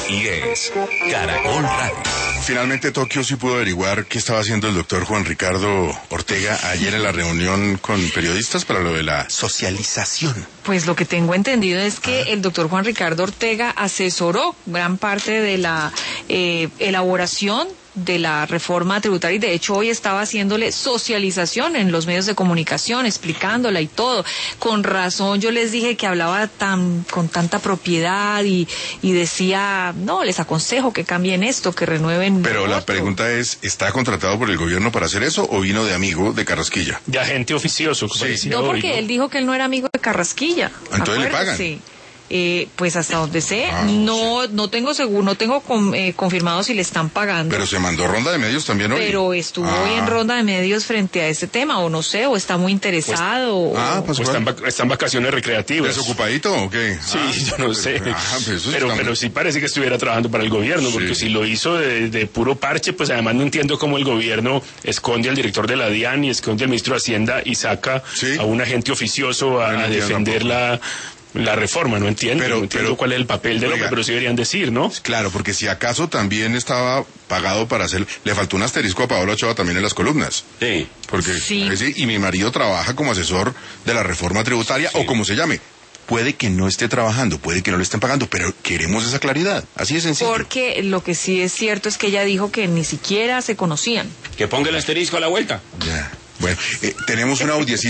y es Caracol Radio. Finalmente Tokio sí pudo averiguar qué estaba haciendo el doctor Juan Ricardo Ortega ayer en la reunión con periodistas para lo de la socialización. Pues lo que tengo entendido es que el doctor Juan Ricardo Ortega asesoró gran parte de la elaboración de la reforma tributaria y de hecho hoy estaba haciéndole socialización en los medios de comunicación, explicándola y todo. Con razón yo les dije que hablaba con tanta propiedad y decía, no, les aconsejo que cambien esto, que renueven. Pero la pregunta es, ¿está contratado por el gobierno para hacer eso o vino de amigo de Carrasquilla? De agente oficioso. Sí. No, porque él dijo que él no era amigo de Carrasquilla. Entonces le pagan. Sí. Pues hasta donde sé, no tengo seguro, no tengo confirmado si le están pagando. Pero se mandó ronda de medios también hoy. Pero estuvo hoy en ronda de medios frente a este tema, o no sé, o está muy interesado. Pues está en vacaciones recreativas. ¿Desocupadito o qué? Sí, yo no sé. Pues pero sí parece que estuviera trabajando para el gobierno, porque si lo hizo de puro parche, pues además no entiendo cómo el gobierno esconde al director de la DIAN y esconde al ministro de Hacienda y saca a un agente oficioso a defender la reforma. No entiendo cuál es el papel de López, pero sí deberían decir, ¿no? Claro, porque si acaso también estaba pagado para hacer, le faltó un asterisco a Paola Ochoa también en las columnas. Sí. Porque y mi marido trabaja como asesor de la reforma tributaria o como se llame. Puede que no esté trabajando, puede que no le estén pagando, pero queremos esa claridad. Así de sencillo. Porque lo que sí es cierto es que ella dijo que ni siquiera se conocían. Que ponga el asterisco a la vuelta. Ya. Bueno, tenemos una audiecita.